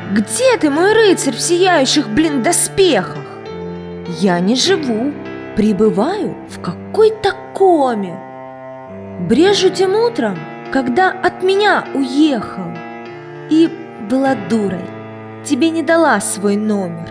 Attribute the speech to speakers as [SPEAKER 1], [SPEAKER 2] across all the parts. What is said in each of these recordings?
[SPEAKER 1] Где ты, мой рыцарь в сияющих, доспехах? Я не живу, пребываю в какой-то коме. Брежу тем утром, когда от меня уехал, и была дурой, тебе не дала свой номер.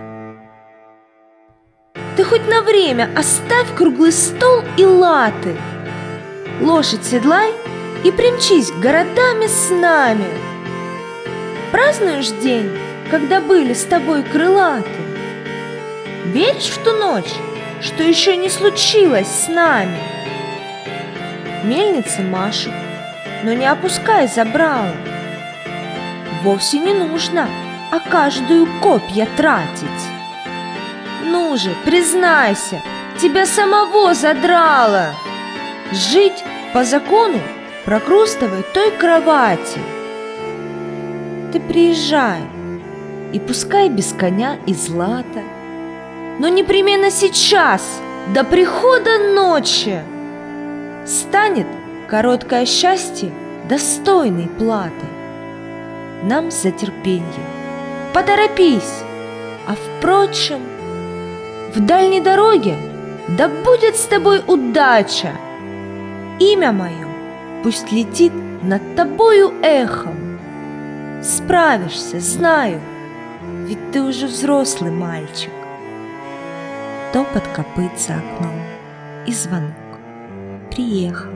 [SPEAKER 1] Ты хоть на время оставь круглый стол и латы, лошадь седлай и примчись городами с нами. Празднуешь день, когда были с тобой крылаты? Веришь в ту ночь, что еще не случилось с нами? Мельница машет, но не опускай забрала. Вовсе не нужно, а каждую копья тратить. Ну же, признайся, тебя самого задрало жить по закону прокрустовой той кровати. Ты приезжай, и пускай без коня и злата, но непременно сейчас, до прихода ночи, станет короткое счастье достойной платой нам за терпенье. Поторопись, а впрочем, в дальней дороге да будет с тобой удача. Имя мое пусть летит над тобою эхом. Справишься, знаю, ведь ты уже взрослый мальчик. Топот копыт за окном и звонок. Приехал.